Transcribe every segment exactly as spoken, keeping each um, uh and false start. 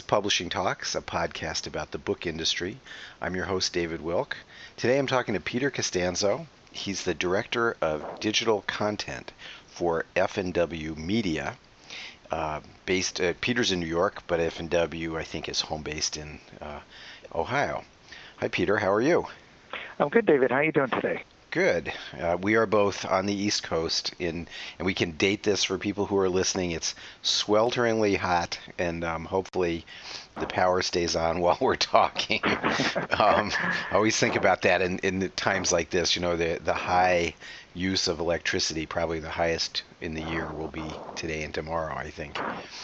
Publishing Talks, a podcast about the book industry. I'm your host, David Wilk. Today I'm talking to Peter Costanzo. He's the Director of Digital Content for F and W Media. Uh, based, uh, Peter's in New York, but F and W, I think, is home based in uh, Ohio. Hi, Peter. How are you? I'm good, David. How are you doing today? Good. Uh, we are both on the East Coast, in, and we can date this for people who are listening. It's swelteringly hot, and um, hopefully the power stays on while we're talking. um, I always think about that in, in times like this. You know, the, the high use of electricity, probably the highest in the year, will be today and tomorrow, I think.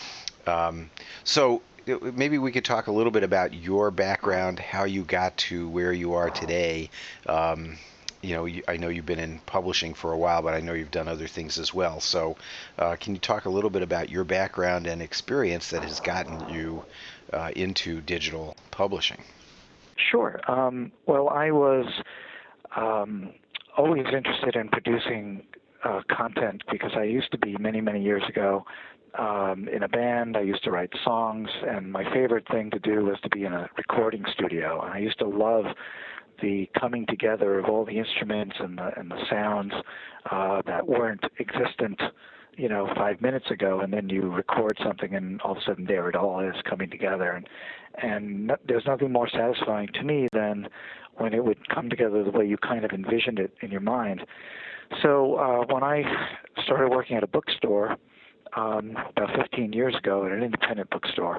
Um, so maybe we could talk a little bit about your background, how you got to where you are today. Um, You know, I know you've been in publishing for a while, but I know you've done other things as well. So uh, can you talk a little bit about your background and experience that has gotten you uh, into digital publishing? Sure. Um, well, I was um, always interested in producing uh, content because I used to be many, many years ago um, in a band. I used to write songs, and my favorite thing to do was to be in a recording studio. And I used to love the coming together of all the instruments and the, and the sounds uh, that weren't existent, you know, five minutes ago, and then you record something, and all of a sudden there it all is coming together. And and no, there's nothing more satisfying to me than when it would come together the way you kind of envisioned it in your mind. So uh, when I started working at a bookstore um, about fifteen years ago, at an independent bookstore,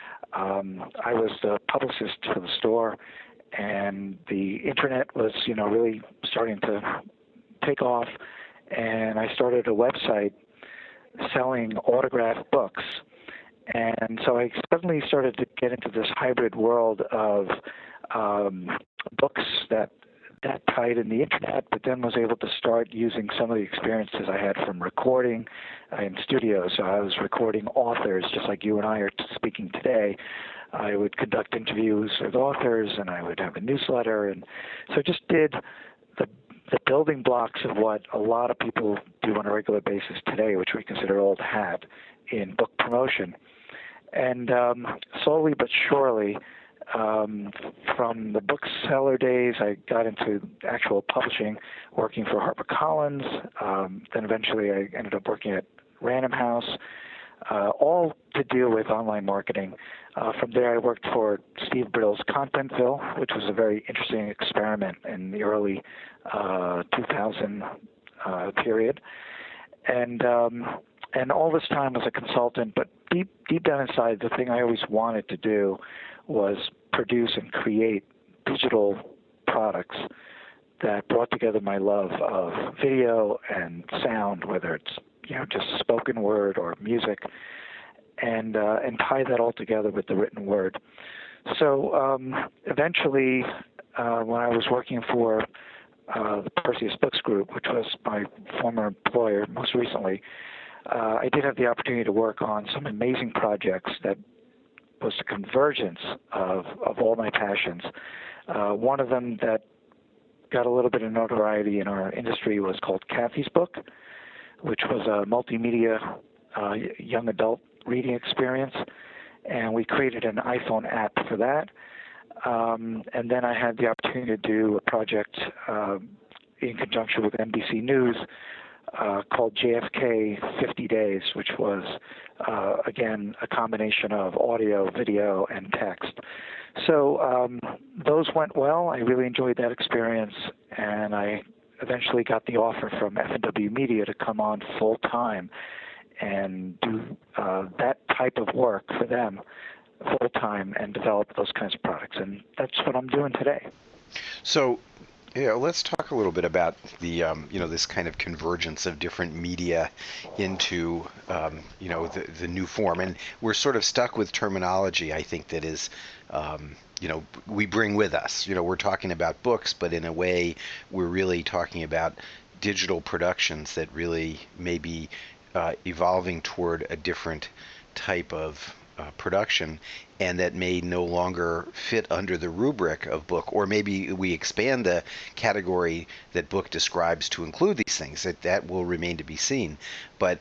um, I was the publicist for the store. And the internet was, you know, really starting to take off. And I started a website selling autographed books. And so I suddenly started to get into this hybrid world of um, books that that tied in the internet, but then was able to start using some of the experiences I had from recording in studios. So I was recording authors, just like you and I are speaking today. I would conduct interviews with authors, and I would have a newsletter, and so just did the the building blocks of what a lot of people do on a regular basis today, which we consider old hat in book promotion. And um, slowly but surely, um, from the bookseller days, I got into actual publishing, working for HarperCollins. Um, then eventually I ended up working at Random House, uh, all to deal with online marketing. Uh, from there, I worked for Steve Brittle's Contentville, which was a very interesting experiment in the early uh, two thousand uh, period. And um, and all this time as a consultant, but deep deep down inside, the thing I always wanted to do was produce and create digital products that brought together my love of video and sound, whether it's, you know, just spoken word or music, and uh, and tie that all together with the written word. So um, eventually, uh, when I was working for uh, the Perseus Books Group, which was my former employer most recently, uh, I did have the opportunity to work on some amazing projects that was the convergence of, of all my passions. Uh, one of them that got a little bit of notoriety in our industry was called Kathy's Book, which was a multimedia uh, young adult reading experience, and we created an iPhone app for that. Um, and then I had the opportunity to do a project uh, in conjunction with N B C News uh, called J F K fifty days, which was, uh, again, a combination of audio, video, and text. So um, those went well. I really enjoyed that experience, and I eventually got the offer from F and W Media to come on full-time and do uh, that type of work for them full-time and develop those kinds of products. And that's what I'm doing today. So, yeah, let's talk a little bit about the, um, you know, this kind of convergence of different media into, um, you know, the, the new form. And we're sort of stuck with terminology, I think, that is, um, you know, we bring with us. You know, we're talking about books, but in a way, we're really talking about digital productions that really may be uh, evolving toward a different type of uh, production, and that may no longer fit under the rubric of book, or maybe we expand the category that book describes to include these things. That that will remain to be seen. But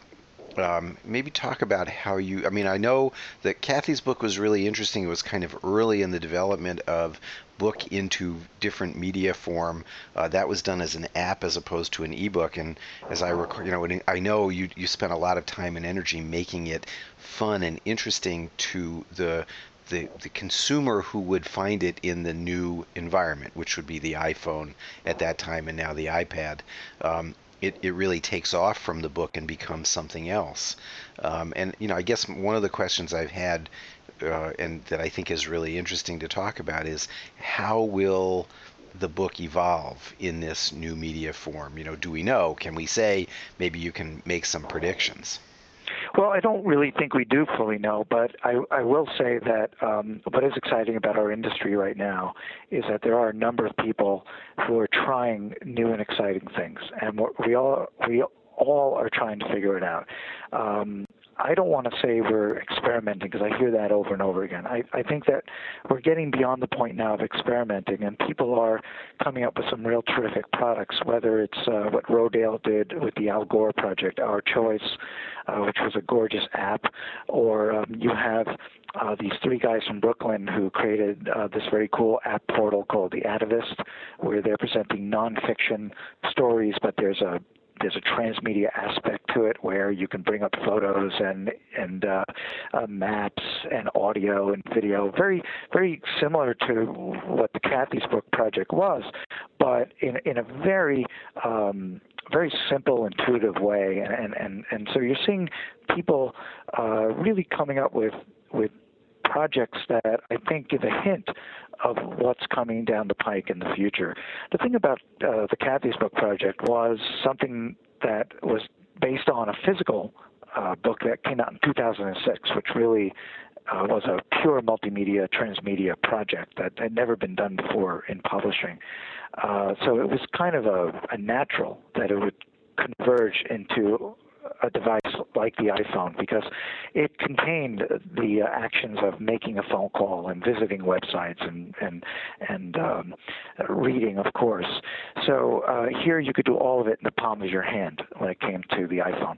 Um, maybe talk about how you, I mean, I know that Kathy's book was really interesting. It was kind of early in the development of book into different media form. Uh, that was done as an app as opposed to an ebook. And as I recall, you know, and I know you you spent a lot of time and energy making it fun and interesting to the the, the consumer who would find it in the new environment, which would be the iPhone at that time and now the iPad. Um, it, it really takes off from the book and becomes something else. Um, and you know, I guess one of the questions I've had, uh, and that I think is really interesting to talk about, is how will the book evolve in this new media form? You know, do we know? Can we say? Maybe you can make some predictions. Well, I don't really think we do fully know, but I, I will say that um, what is exciting about our industry right now is that there are a number of people who are trying new and exciting things, and we all we all are trying to figure it out. Um, I don't want to say we're experimenting because I hear that over and over again. I, I think that we're getting beyond the point now of experimenting, and people are coming up with some real terrific products, whether it's uh, what Rodale did with the Al Gore project, Our Choice, uh, which was a gorgeous app, or um, you have uh, these three guys from Brooklyn who created uh, this very cool app portal called The Atavist, where they're presenting nonfiction stories, but there's a there's a transmedia aspect to it where you can bring up photos and and uh, uh, maps and audio and video, very very similar to what the Kathy's Book project was, but in in a very um, very simple, intuitive way. And and and, and so you're seeing people uh, really coming up with with projects that I think give a hint of what's coming down the pike in the future. The thing about uh, the Kathy's Book project was something that was based on a physical uh, book that came out in two thousand six, which really uh, was a pure multimedia, transmedia project that had never been done before in publishing. Uh, so it was kind of a, a natural that it would converge into a device like the iPhone because it contained the uh, actions of making a phone call and visiting websites and and and um, reading, of course. So uh, here you could do all of it in the palm of your hand when it came to the iPhone.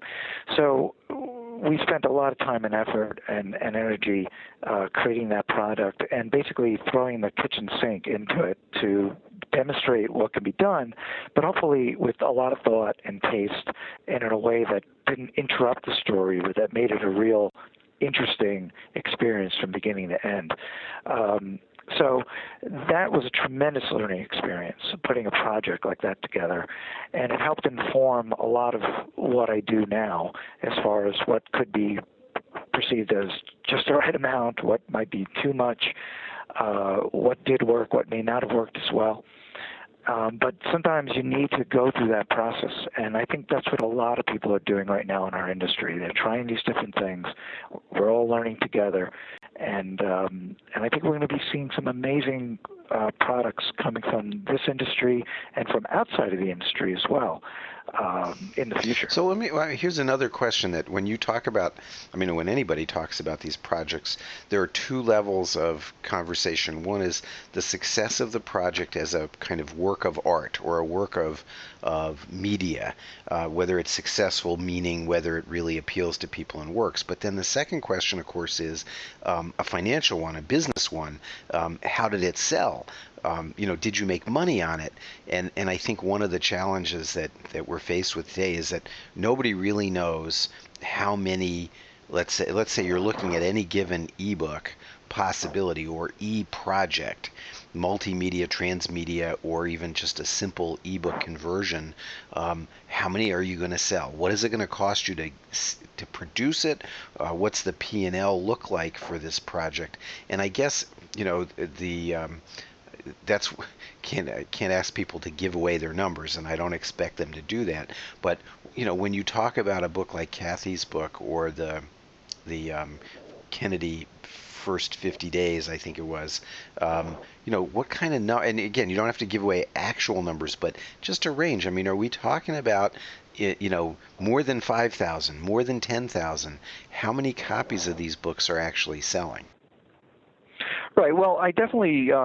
So we spent a lot of time and effort and, and energy uh, creating that product and basically throwing the kitchen sink into it to demonstrate what can be done, but hopefully with a lot of thought and taste and in a way that didn't interrupt the story, but that made it a real interesting experience from beginning to end. Um, so that was a tremendous learning experience, putting a project like that together, and it helped inform a lot of what I do now as far as what could be perceived as just the right amount, what might be too much, uh, what did work, what may not have worked as well. Um, but sometimes you need to go through that process, and I think that's what a lot of people are doing right now in our industry. They're trying these different things. We're all learning together, and um, and I think we're going to be seeing some amazing uh, products coming from this industry and from outside of the industry as well um, in the future. So let me. Well, here's another question that when you talk about, I mean, when anybody talks about these projects, there are two levels of conversation. One is the success of the project as a kind of work of art or a work of of media, uh, whether it's successful, meaning whether it really appeals to people and works. But then the second question, of course, is um, a financial one, a business one. Um, how did it sell? Um, you know, did you make money on it? And and I think one of the challenges that, that we're faced with today is that nobody really knows how many, let's say, let's say you're looking at any given ebook possibility or e-project, multimedia, transmedia, or even just a simple ebook conversion. Um, how many are you going to sell? What is it going to cost you to to produce it? Uh, what's the P and L look like for this project? And I guess, you know, the um, that's can't can't ask people to give away their numbers, and I don't expect them to do that. But you know, when you talk about a book like Kathy's book or the the um, Kennedy first fifty days, I think it was, um, you know, what kind of no? And again, you don't have to give away actual numbers, but just a range. I mean, are we talking about, you know, more than five thousand, more than ten thousand? How many copies of these books are actually selling? Right. Well, I definitely um,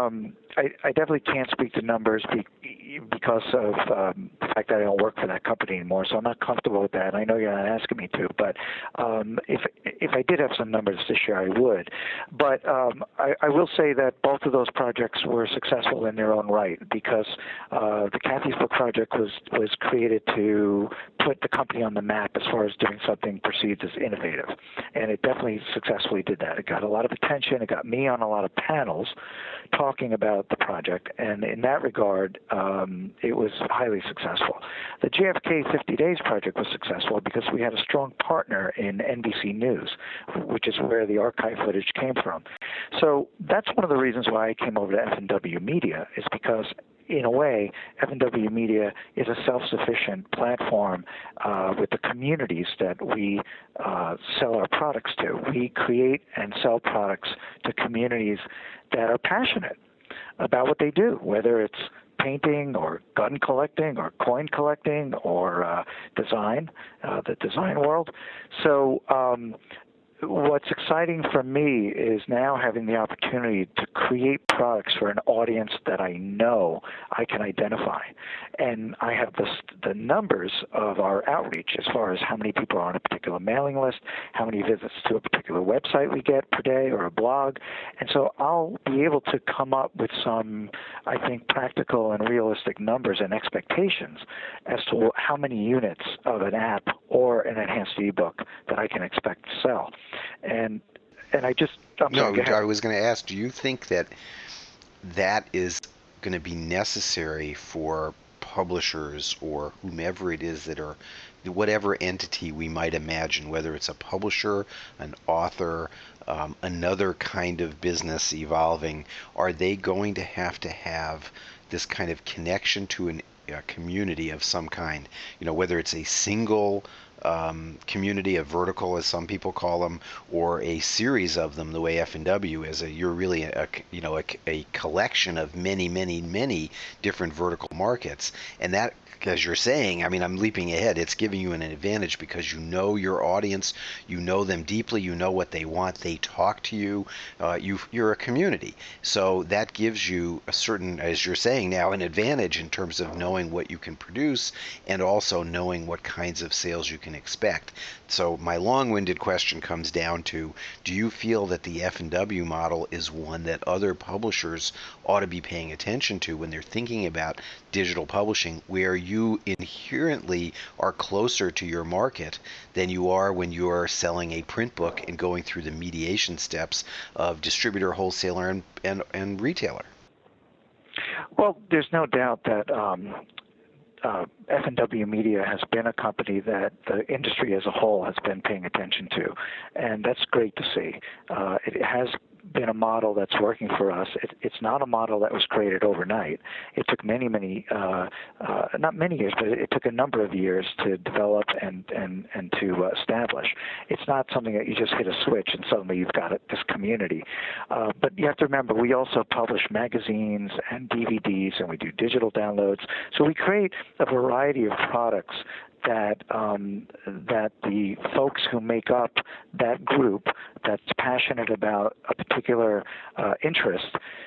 I, I definitely can't speak to numbers be, because of um, the fact that I don't work for that company anymore, so I'm not comfortable with that. I know you're not asking me to, but um, if if I did have some numbers to share, I would. But um, I, I will say that both of those projects were successful in their own right, because uh, the Kathy's Book Project was, was created to put the company on the map as far as doing something perceived as innovative. And it definitely successfully did that. It got a lot of attention. It got me on a lot of panels talking about the project. And in that regard, um, it was highly successful. The J F K fifty Days project was successful because we had a strong partner in N B C News, which is where the archive footage came from. So that's one of the reasons why I came over to F and W Media, is because in a way, F and W Media is a self-sufficient platform uh, with the communities that we uh, sell our products to. We create and sell products to communities that are passionate about what they do, whether it's painting or gun collecting or coin collecting or uh, design, uh, the design world. So um, what's exciting for me is now having the opportunity to create products for an audience that I know I can identify. And I have the, the numbers of our outreach as far as how many people are on a particular mailing list, how many visits to a particular website we get per day or a blog. And so I'll be able to come up with some, I think, practical and realistic numbers and expectations as to how many units of an app or an enhanced ebook that I can expect to sell. And and I just I'm no, sorry, I was going to ask, do you think that that is going to be necessary for publishers or whomever it is that are, whatever entity we might imagine, whether it's a publisher, an author, um, another kind of business evolving, are they going to have to have this kind of connection to an, a community of some kind? You know, whether it's a single um, community, a vertical, as some people call them, or a series of them, the way F and W is. A, you're really a, a you know a, a collection of many, many, many different vertical markets, and that, as you're saying, I mean, I'm leaping ahead. It's giving you an advantage because you know your audience, you know them deeply, you know what they want, they talk to you, uh, you you're a community. So that gives you a certain, as you're saying now, an advantage in terms of knowing what you can produce and also knowing what kinds of sales you can expect. So my long-winded question comes down to, do you feel that the F and W model is one that other publishers ought to be paying attention to when they're thinking about digital publishing, where you inherently are closer to your market than you are when you're selling a print book and going through the mediation steps of distributor, wholesaler, and, and, and retailer? Well, there's no doubt that um, uh, F and W Media has been a company that the industry as a whole has been paying attention to, and that's great to see. Uh, it has been a model that's working for us. It, it's not a model that was created overnight. It took many, many, uh, uh, not many years, but it, it took a number of years to develop and, and, and to uh, establish. It's not something that you just hit a switch and suddenly you've got it, this community. Uh, but you have to remember, we also publish magazines and D V Ds, and we do digital downloads. So we create a variety of products that um, that the folks who make up that group that's passionate about a particular uh, interest,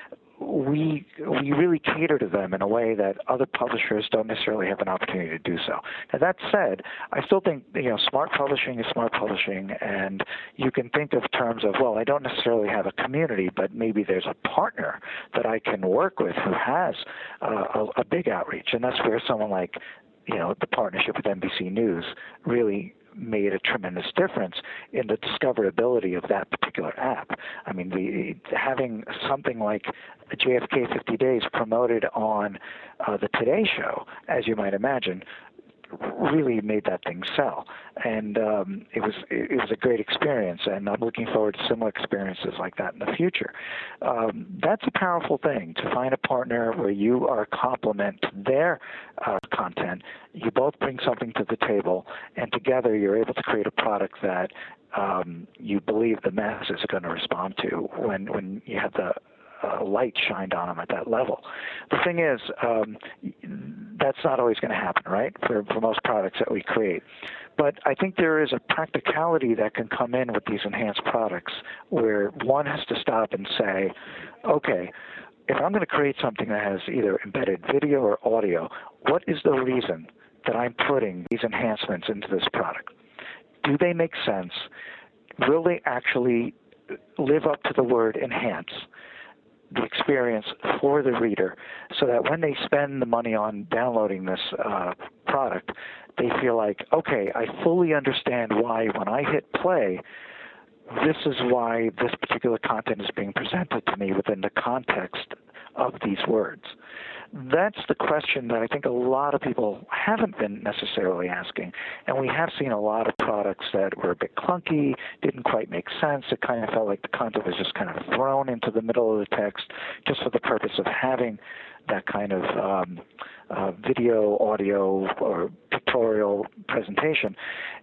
we we really cater to them in a way that other publishers don't necessarily have an opportunity to do so. Now, that said, I still think, you know, smart publishing is smart publishing, and you can think of terms of, well, I don't necessarily have a community, but maybe there's a partner that I can work with who has uh, a, a big outreach, and that's where someone like, you know, the partnership with N B C News really made a tremendous difference in the discoverability of that particular app. I mean, the, having something like J F K fifty Days promoted on uh, the Today Show, as you might imagine, really made that thing sell, and um, it was it was a great experience, and I'm looking forward to similar experiences like that in the future. Um, that's a powerful thing, to find a partner where you are a complement to their uh, content. You both bring something to the table, and together you're able to create a product that um, you believe the masses are going to respond to when when you have the Uh, light shined on them at that level. The thing is, um, that's not always going to happen, right, for, for most products that we create. But I think there is a practicality that can come in with these enhanced products where one has to stop and say, okay, if I'm going to create something that has either embedded video or audio, what is the reason that I'm putting these enhancements into this product? Do they make sense? Will they actually live up to the word enhance the experience for the reader, so that when they spend the money on downloading this uh, product, they feel like, okay, I fully understand why when I hit play, this is why this particular content is being presented to me within the context of these words. That's the question that I think a lot of people haven't been necessarily asking. And we have seen a lot of products that were a bit clunky, didn't quite make sense. It kind of felt like the content was just kind of thrown into the middle of the text just for the purpose of having that kind of um, uh, video, audio, or pictorial presentation.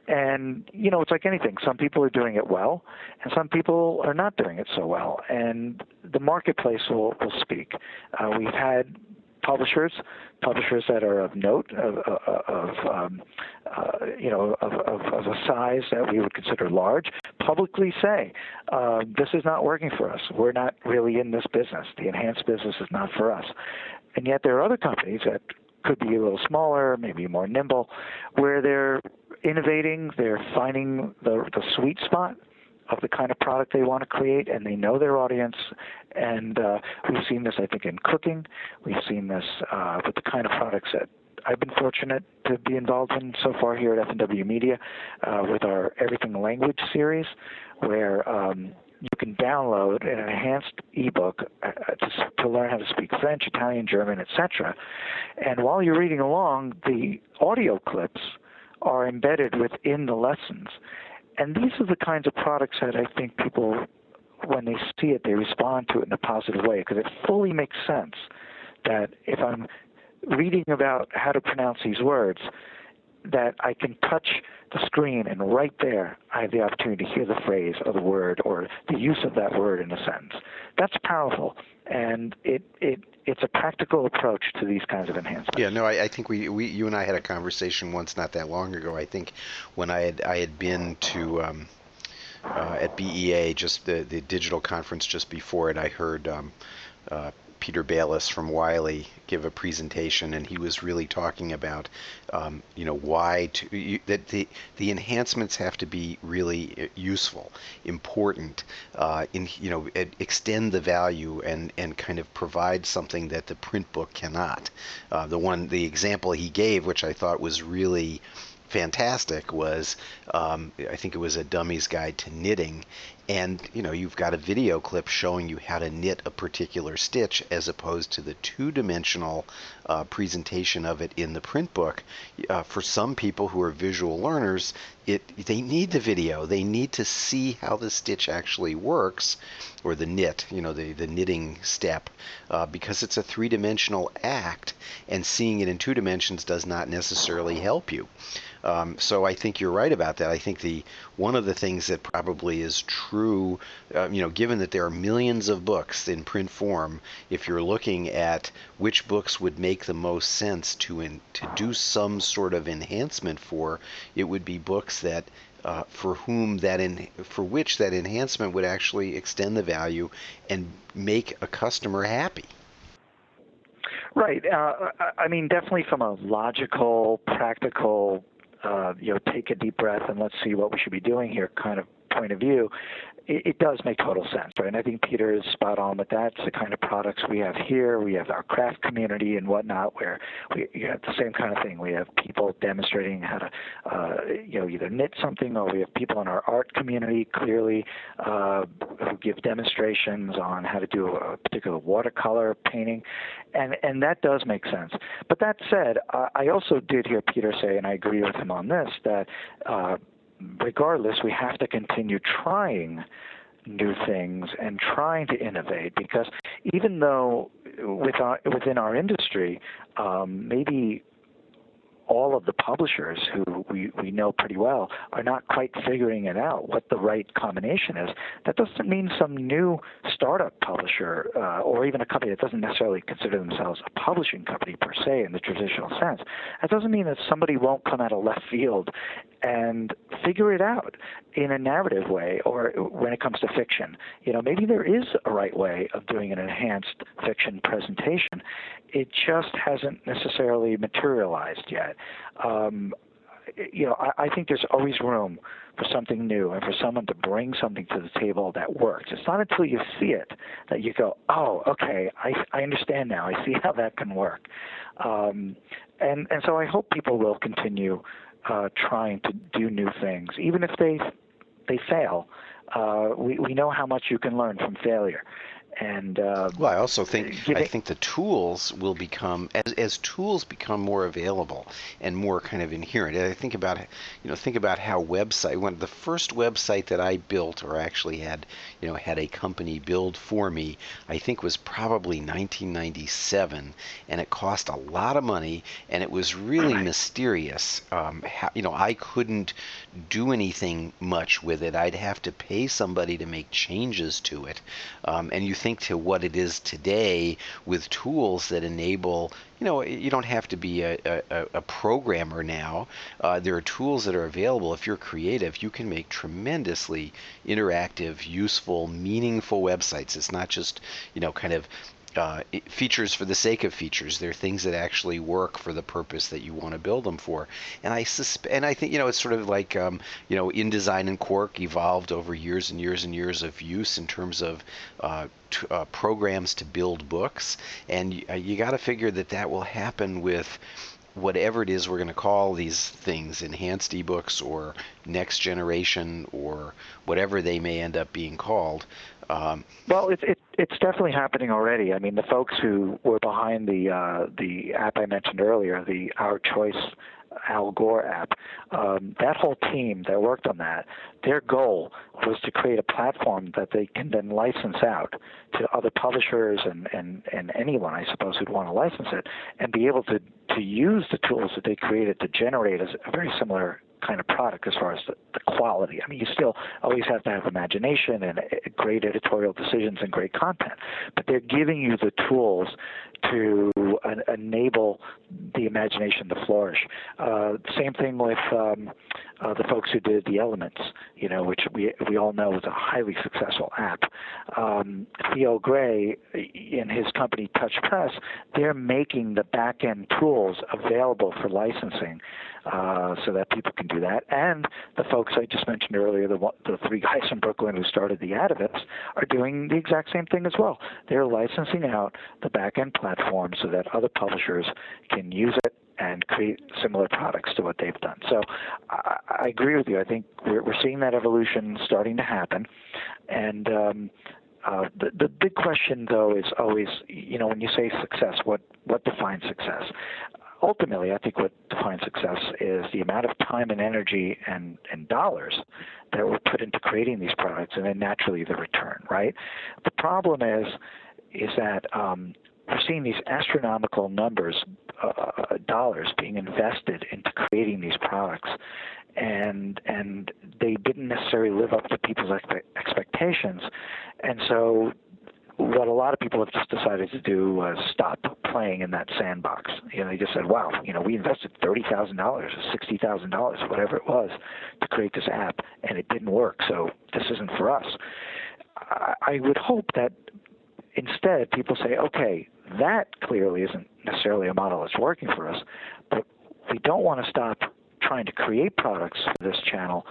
And, you know, it's like anything. Some people are doing it well, and some people are not doing it so well. And the marketplace will, will speak. Uh, we've had publishers, publishers that are of note, of, of, of um, uh, you know, of, of, of a size that we would consider large, publicly say, uh, this is not working for us. We're not really in this business. The enhanced business is not for us. And yet there are other companies that could be a little smaller, maybe more nimble, where they're innovating, they're finding the, the sweet spot of the kind of product they want to create, and they know their audience. And uh, we've seen this, I think, in cooking. We've seen this uh, with the kind of products that I've been fortunate to be involved in so far here at F and W Media uh, with our Everything Language series, where um, you can download an enhanced ebook uh, to, to learn how to speak French, Italian, German, et cetera. And while you're reading along, the audio clips are embedded within the lessons. And these are the kinds of products that I think people, when they see it, they respond to it in a positive way, because it fully makes sense that if I'm reading about how to pronounce these words, that I can touch the screen and right there I have the opportunity to hear the phrase or the word or the use of that word in a sentence. That's powerful, and it, it it's a practical approach to these kinds of enhancements. Yeah, no, I, I think we, we you and I had a conversation once not that long ago. I think when I had I had been to um, uh, at B E A, just the, the digital conference just before it, I heard um, uh, Peter Bayless from Wiley give a presentation, and he was really talking about, um, you know, why to, you, that the the enhancements have to be really useful, important, uh, in you know, extend the value and and kind of provide something that the print book cannot. Uh, the one, the example he gave, which I thought was really fantastic, was um, I think it was a Dummy's Guide to Knitting, and you know, you've got a video clip showing you how to knit a particular stitch as opposed to the two-dimensional uh, presentation of it in the print book. Uh, for some people who are visual learners, it they need the video. They need to see how the stitch actually works, or the knit, you know, the, the knitting step, uh, because it's a three-dimensional act, and seeing it in two dimensions does not necessarily help you. Um, so I think you're right about that. I think the one of the things that probably is true, uh, you know, given that there are millions of books in print form, if you're looking at which books would make the most sense to in, to do some sort of enhancement for, it would be books that uh, for whom that in, for which that enhancement would actually extend the value and make a customer happy. Right. Uh, I mean, definitely from a logical, practical, uh, you know, take a deep breath and let's see what we should be doing here kind of point of view, it, it does make total sense, right? And I think Peter is spot on with that. It's the kind of products we have here. We have our craft community and whatnot, where we you have the same kind of thing. We have people demonstrating how to, uh, you know, either knit something, or we have people in our art community clearly uh, who give demonstrations on how to do a particular watercolor painting, and and that does make sense. But that said, uh, I also did hear Peter say, and I agree with him on this, that uh, regardless, we have to continue trying new things and trying to innovate, because even though with our, within our industry, um, maybe all of the publishers who we, we know pretty well are not quite figuring it out, what the right combination is. That doesn't mean some new startup publisher uh, or even a company that doesn't necessarily consider themselves a publishing company per se in the traditional sense. That doesn't mean that somebody won't come out of left field and figure it out in a narrative way, or when it comes to fiction. You know, maybe there is a right way of doing an enhanced fiction presentation. It just hasn't necessarily materialized yet. Um, you know, I, I think there's always room for something new and for someone to bring something to the table that works. It's not until you see it that you go, oh, okay, I, I understand now. I see how that can work. Um, and, and so I hope people will continue uh, trying to do new things, even if they they fail. Uh, we, we know how much you can learn from failure. And uh, well, I also think giving, I think the tools will become as as tools become more available and more kind of inherent. I think about you know think about how website when the first website that I built or actually had you know had a company build for me, I think was probably nineteen ninety-seven, and it cost a lot of money, and it was really right. mysterious. Um, how, you know I couldn't do anything much with it. I'd have to pay somebody to make changes to it, um, and you think to what it is today with tools that enable, you know, you don't have to be a, a, a programmer now. Uh, there are tools that are available. If you're creative, you can make tremendously interactive, useful, meaningful websites. It's not just, you know, kind of uh, features for the sake of features. They're things that actually work for the purpose that you want to build them for. And I susp- and I think you know it's sort of like um, you know InDesign and Quark evolved over years and years and years of use in terms of uh, t- uh, programs to build books. And you, uh, you got to figure that that will happen with whatever it is we're going to call these things, enhanced ebooks or next generation or whatever they may end up being called. Um, well, it, it, it's definitely happening already. I mean, the folks who were behind the uh, the app I mentioned earlier, the Our Choice Al Gore app, um, that whole team that worked on that, their goal was to create a platform that they can then license out to other publishers and, and, and anyone, I suppose, who'd want to license it, and be able to, to use the tools that they created to generate a very similar kind of product as far as the, the quality. I mean, you still always have to have imagination and great editorial decisions and great content, but they're giving you the tools to uh, enable the imagination to flourish. Uh, same thing with um, uh, the folks who did The Elements, you know, which we we all know is a highly successful app. Um, Theo Gray and his company Touch Press, they're making the back-end tools available for licensing uh, so that people can do that. And the folks I just mentioned earlier, the, the three guys from Brooklyn who started the Adavists, are doing the exact same thing as well. They're licensing out the back-end platform so that other publishers can use it and create similar products to what they've done. So I, I agree with you. I think we're, we're seeing that evolution starting to happen. And um, uh, the, the big question, though, is always, you know, when you say success, what, what defines success? Ultimately, I think what defines success is the amount of time and energy and, and dollars that were put into creating these products, and then naturally the return, right? The problem is, is that um, we're seeing these astronomical numbers, uh, dollars being invested into creating these products, and and they didn't necessarily live up to people's expe- expectations, and so what a lot of people have just decided to do was stop playing in that sandbox. You know, they just said, wow, you know, we invested thirty thousand dollars or sixty thousand dollars, whatever it was, to create this app, and it didn't work, so this isn't for us. I, I would hope that instead people say, okay, that clearly isn't necessarily a model that's working for us, but we don't want to stop trying to create products for this channel.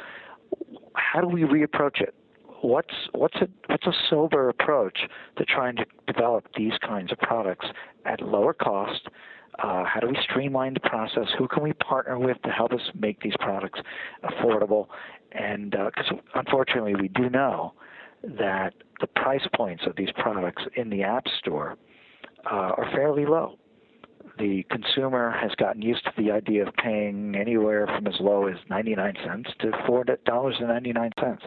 How do we reapproach it? What's what's a what's a sober approach to trying to develop these kinds of products at lower cost? Uh, how do we streamline the process? Who can we partner with to help us make these products affordable? And because uh, unfortunately, we do know that the price points of these products in the App Store uh, are fairly low. The consumer has gotten used to the idea of paying anywhere from as low as ninety-nine cents to four dollars and ninety-nine cents.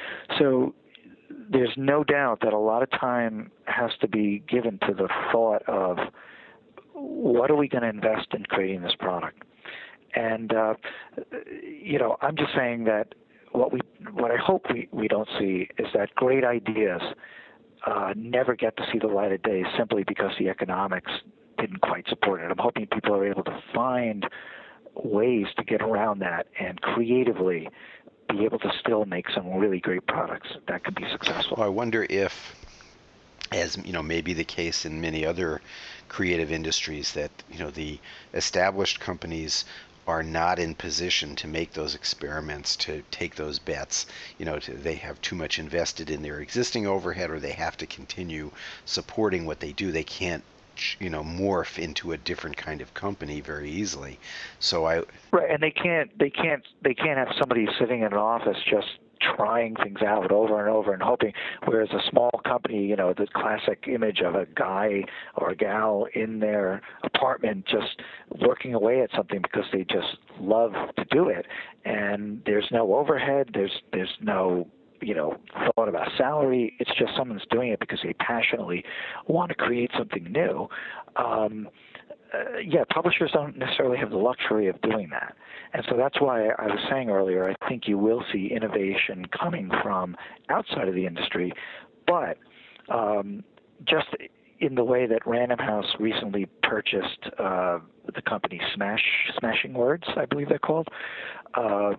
So there's no doubt that a lot of time has to be given to the thought of what are we going to invest in creating this product? And, uh, you know, I'm just saying that what we, what I hope we, we don't see is that great ideas uh, never get to see the light of day simply because the economics didn't quite support it. I'm hoping people are able to find ways to get around that and creatively be able to still make some really great products that could be successful. Well, I wonder if, as you know, may be the case in many other creative industries, that you know the established companies are not in position to make those experiments, to take those bets. You know, to, they have too much invested in their existing overhead, or they have to continue supporting what they do. They can't, you know, morph into a different kind of company very easily. So I right, and they can't they can't they can't have somebody sitting in an office just trying things out over and over and hoping, whereas a small company, you know, the classic image of a guy or a gal in their apartment just working away at something because they just love to do it, and there's no overhead, there's there's no you know, thought about salary. It's just someone's doing it because they passionately want to create something new. Um, uh, yeah, publishers don't necessarily have the luxury of doing that. And so that's why I was saying earlier, I think you will see innovation coming from outside of the industry, but um, just in the way that Random House recently purchased uh, the company Smash Smashing Words, I believe they're called. Uh,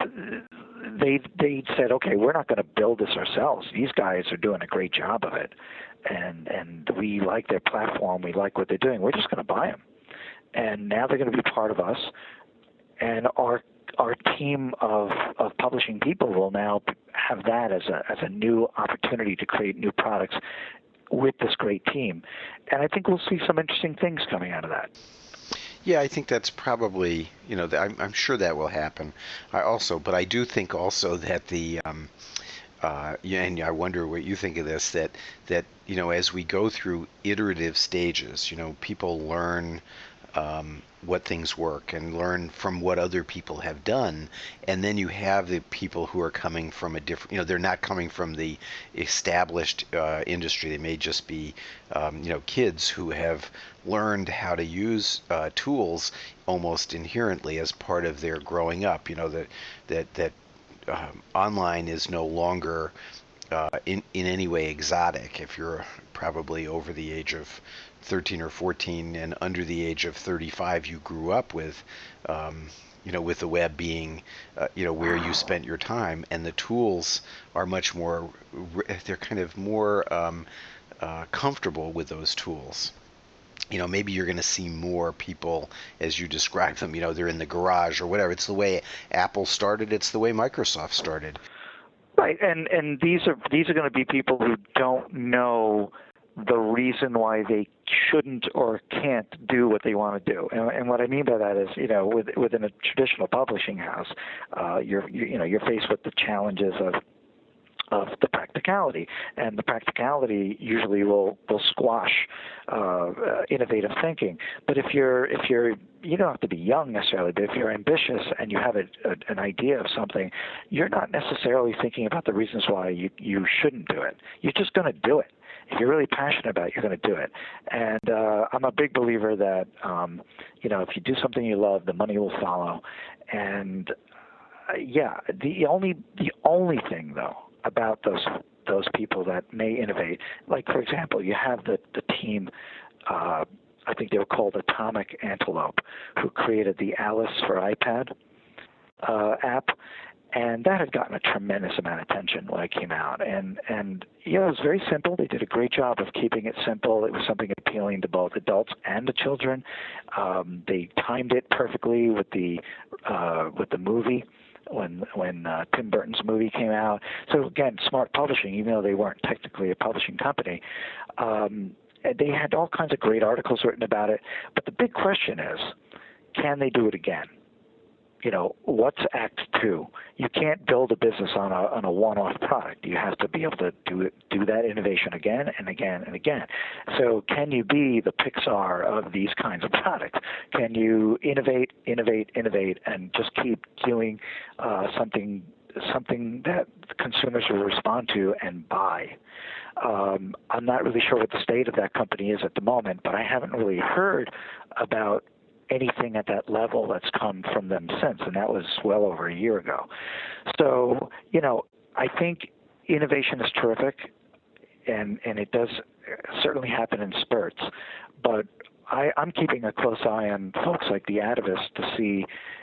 they they said, okay, we're not going to build this ourselves. These guys are doing a great job of it, and and we like their platform. We like what they're doing. We're just going to buy them, and now they're going to be part of us. And our our team of, of publishing people will now have that as a as a new opportunity to create new products with this great team, and I think we'll see some interesting things coming out of that. Yeah, I think that's probably, you know, I'm, I'm sure that will happen. I also, but I do think also that the, um, uh, yeah, and I wonder what you think of this, that, that, you know, as we go through iterative stages, you know, people learn um, what things work and learn from what other people have done. And then you have the people who are coming from a different, you know, they're not coming from the established uh, industry. They may just be, um, you know, kids who have learned how to use uh, tools almost inherently as part of their growing up. You know, that, that, that um, online is no longer uh, in, in any way exotic. If you're probably over the age of thirteen or fourteen and under the age of thirty-five, you grew up with, um, you know, with the web being, uh, you know, where you spent your time, and the tools are much more, they're kind of more um, uh, comfortable with those tools. You know, maybe you're going to see more people as you describe them. You know, they're in the garage or whatever. It's the way Apple started. It's the way Microsoft started. Right, and and these are these are going to be people who don't know the reason why they shouldn't or can't do what they want to do. And, and what I mean by that is, you know, with, within a traditional publishing house, uh, you're you, you know you're faced with the challenges of of the practicality, and the practicality usually will will squash uh, uh, innovative thinking. But if you're if you're you don't have to be young necessarily, but if you're ambitious and you have a, a, an idea of something, you're not necessarily thinking about the reasons why you you shouldn't do it. You're just going to do it. If you're really passionate about it, you're going to do it. And uh, I'm a big believer that um, you know if you do something you love, the money will follow. And uh, yeah, the only the only thing though about those those people that may innovate, like for example, you have the the team. Uh, I think they were called Atomic Antelope, who created the Alice for iPad uh, app, and that had gotten a tremendous amount of attention when it came out. And and you know, it was very simple. They did a great job of keeping it simple. It was something appealing to both adults and the children. Um, they timed it perfectly with the uh, with the movie. when when uh, Tim Burton's movie came out. So again, smart publishing, even though they weren't technically a publishing company. Um, they had all kinds of great articles written about it. But the big question is, can they do it again? You know, what's Act Two? You can't build a business on a on a one-off product. You have to be able to do it, do that innovation again and again and again. So, can you be the Pixar of these kinds of products? Can you innovate, innovate, innovate, and just keep doing uh, something something that consumers will respond to and buy? Um, I'm not really sure what the state of that company is at the moment, but I haven't really heard about anything at that level that's come from them since, and that was well over a year ago. So, you know, I think innovation is terrific, and and it does certainly happen in spurts, but I, I'm keeping a close eye on folks like the Atavists to see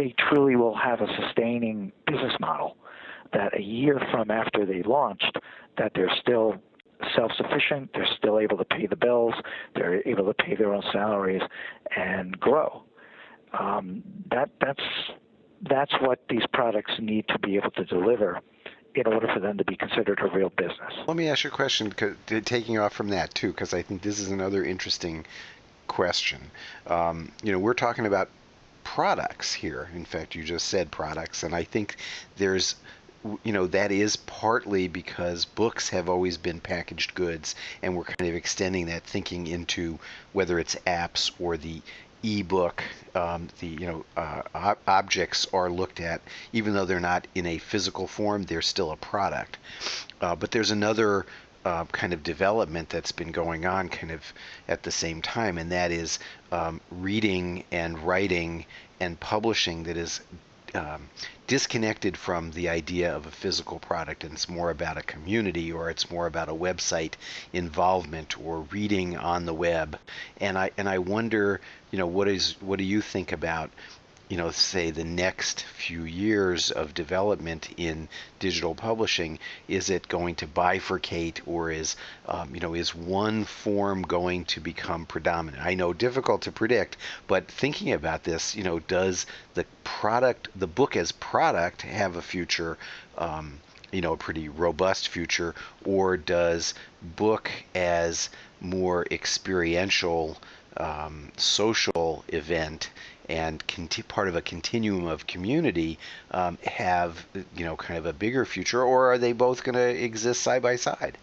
they truly will have a sustaining business model, that a year from after they launched, that they're still self-sufficient, they're still able to pay the bills, they're able to pay their own salaries and grow. Um, that that's that's what these products need to be able to deliver in order for them to be considered a real business. Let me ask you a question, 'cause, taking off from that too, because I think this is another interesting question. Um, you know, we're talking about products here. In fact, you just said products, and I think there's, you know, that is partly because books have always been packaged goods, and we're kind of extending that thinking into whether it's apps or the ebook. Um, the you know uh, ob- objects are looked at, even though they're not in a physical form, they're still a product. Uh, but there's another uh, kind of development that's been going on kind of at the same time, and that is um, reading and writing and publishing that is um, disconnected from the idea of a physical product, and it's more about a community, or it's more about a website involvement or reading on the web. And I and I wonder, you know, what is what do you think about, you know, say the next few years of development in digital publishing? Is it going to bifurcate, or is, um, you know, is one form going to become predominant? I know, difficult to predict, but thinking about this, you know, does the product, the book as product, have a future, um, you know, a pretty robust future, or does book as more experiential, um, social event and conti- part of a continuum of community um, have, you know, kind of a bigger future, or are they both going to exist side by side?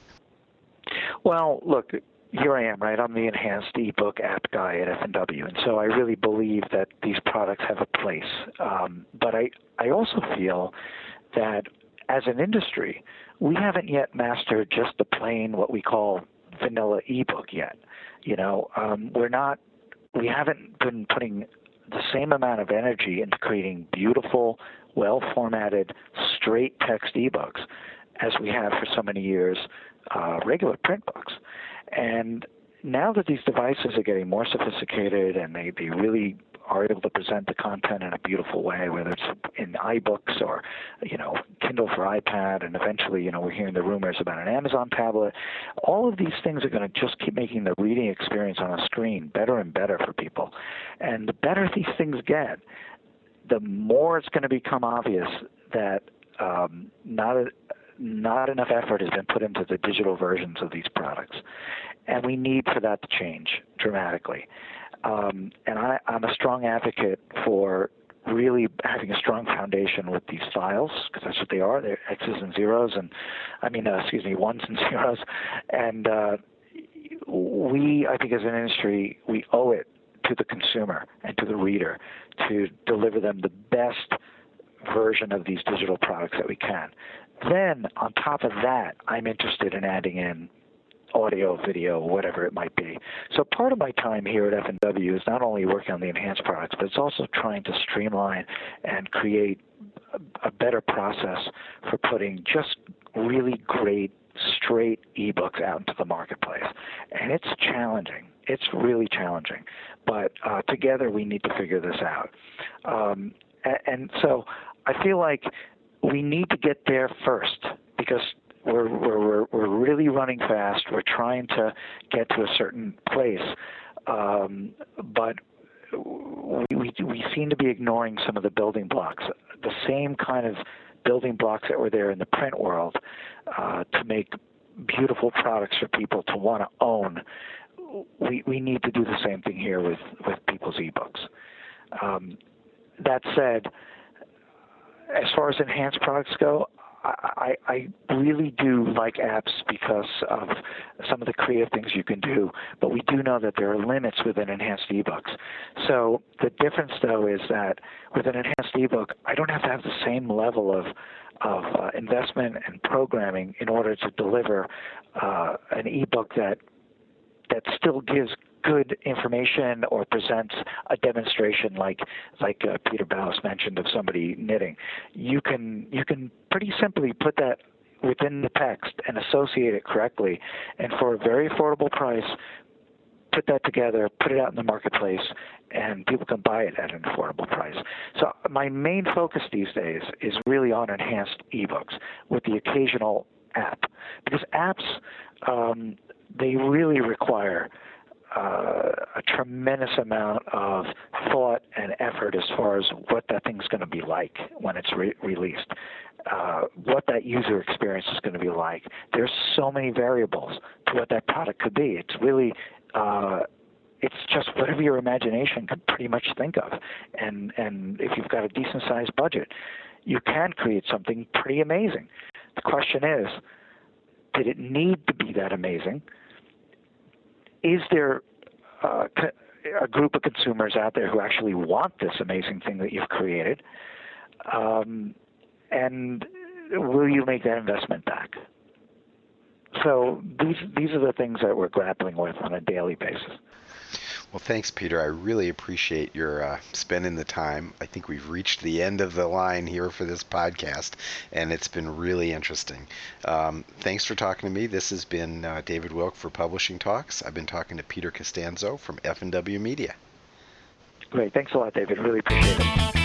Well, look, here I am, right? I'm the enhanced ebook app guy at F and W, and so I really believe that these products have a place. Um, but I, I also feel that as an industry, we haven't yet mastered just the plain, what we call vanilla ebook yet. You know, um, we're not, we haven't been putting the same amount of energy into creating beautiful, well-formatted, straight text ebooks as we have for so many years uh, regular print books. And now that these devices are getting more sophisticated and they, they really are able to present the content in a beautiful way, whether it's in iBooks or, you know, Kindle for iPad, and eventually, you know, we're hearing the rumors about an Amazon tablet. All of these things are going to just keep making the reading experience on a screen better and better for people. And the better these things get, the more it's going to become obvious that um, not a, not enough effort has been put into the digital versions of these products. And we need for that to change dramatically. Um, and I, I'm a strong advocate for really having a strong foundation with these files, because that's what they are. They're X's and zeros, and I mean, uh, excuse me, ones and zeros. And uh, we, I think as an industry, we owe it to the consumer and to the reader to deliver them the best version of these digital products that we can. Then, on top of that, I'm interested in adding in audio, video, whatever it might be. So part of my time here at F and W is not only working on the enhanced products, but it's also trying to streamline and create a, a better process for putting just really great, straight ebooks out into the marketplace. And it's challenging. It's really challenging. But uh, together we need to figure this out. Um, and, and so I feel like we need to get there first, because We're, we're, we're really running fast. We're trying to get to a certain place, um, but we, we, we seem to be ignoring some of the building blocks, the same kind of building blocks that were there in the print world uh, to make beautiful products for people to want to own. We, we need to do the same thing here with, with people's ebooks. Um, that said, as far as enhanced products go, I, I really do like apps because of some of the creative things you can do, but we do know that there are limits within enhanced ebooks. So the difference, though, is that with an enhanced ebook, I don't have to have the same level of of uh, investment and programming in order to deliver uh, an ebook that that still gives good information or presents a demonstration like like uh, Peter Ballas mentioned of somebody knitting. You can you can pretty simply put that within the text and associate it correctly, and for a very affordable price, put that together, put it out in the marketplace, and people can buy it at an affordable price. So my main focus these days is really on enhanced ebooks with the occasional app, because apps, um, they really require uh, a tremendous amount of thought and effort as far as what that thing's going to be like when it's re- released, uh, what that user experience is going to be like. There's so many variables to what that product could be. It's really, uh, it's just whatever your imagination can pretty much think of. And, and if you've got a decent-sized budget, you can create something pretty amazing. The question is, did it need to be that amazing? Is there uh, a group of consumers out there who actually want this amazing thing that you've created? Um, and will you make that investment back? So these these are the things that we're grappling with on a daily basis. Well, thanks, Peter. I really appreciate your uh, spending the time. I think we've reached the end of the line here for this podcast, and it's been really interesting. Um, thanks for talking to me. This has been uh, David Wilk for Publishing Talks. I've been talking to Peter Costanzo from F and W Media. Great. Thanks a lot, David. Really appreciate it.